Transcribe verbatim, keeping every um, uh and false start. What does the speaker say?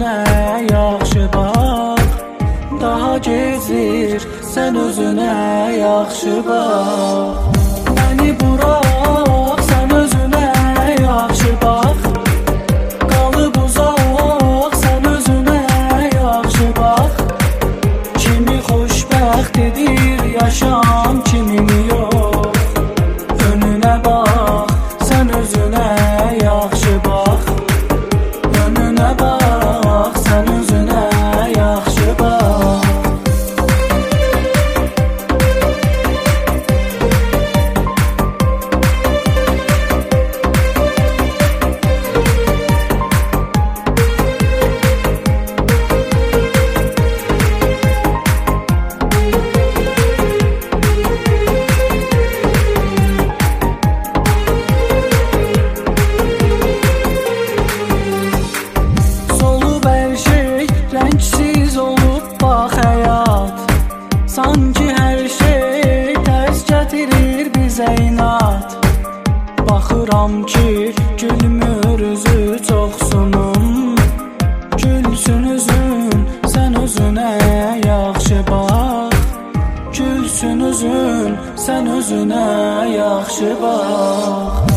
özünə yaxşı bax. Daha gecir, sən özünə yaxşı bax. Məni burax, sən özünə yaxşı bax. Qalıb uzaq, sən özünə yaxşı bax. Kimi xoşbəxt edir yaşam, kimini yox. Önünə bax, sən özünə yaxşı bax. Önünə bax, sən özünə yaxşı bax. Rəngsiz olub bax həyat, sanki hər şey tərs gətirir bizə inat. Baxıram ki, gülmür üzü çoxsunun. Gülsün üzün, sən özünə yaxşı bax. Gülsün üzün, sən özünə yaxşı bax.